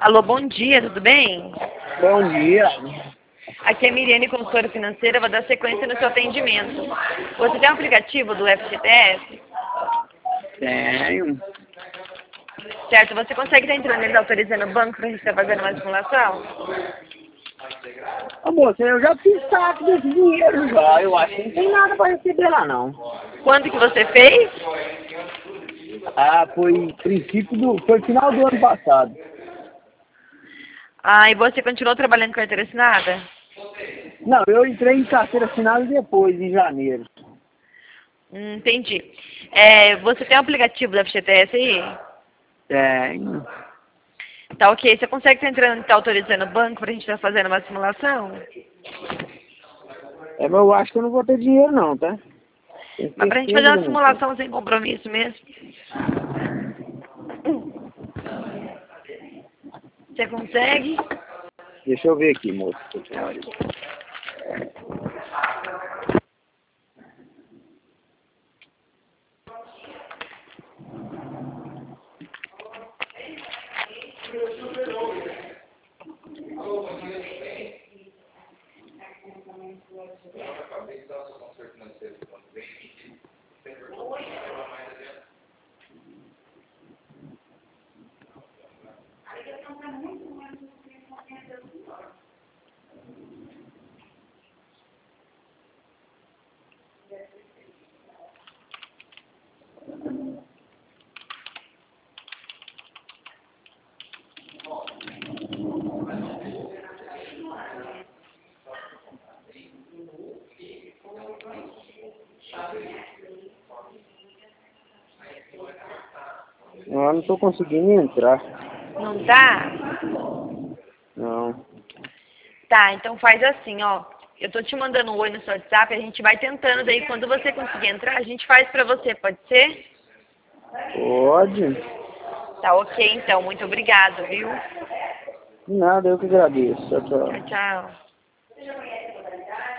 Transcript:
Alô, bom dia, tudo bem? Bom dia. Aqui é a Miriane, consultora financeira, vou dar sequência no seu atendimento. Você tem um aplicativo do FGTS? Tenho. Certo, você consegue estar entrando nele autorizando o banco para a gente estar fazendo uma simulação? Ô moça, eu já fiz saque desse dinheiro já. Eu acho que não tem nada pra receber lá não. Quando que você fez? Ah, foi final do ano passado. Ah, e você continuou trabalhando com carteira assinada? Não, eu entrei em carteira assinada depois, em janeiro. Entendi. Você tem um aplicativo do FGTS aí? Tenho. Tá ok. Você consegue estar entrando e estar autorizando o banco para a gente estar fazendo uma simulação? Mas eu acho que eu não vou ter dinheiro não, tá? Tenho Mas para a gente certeza fazer que uma eu não tenho. simulação sem compromisso mesmo. Você consegue? Deixa eu ver aqui, moça. Eu não tô conseguindo entrar. Não tá? Não. Tá, então faz assim, ó. Eu tô te mandando um oi no seu WhatsApp, a gente vai tentando, daí quando você conseguir entrar, a gente faz pra você, pode ser? Pode? Tá ok, então. Muito obrigado, viu? De nada, eu que agradeço. Tchau, Tchau, tchau. tchau.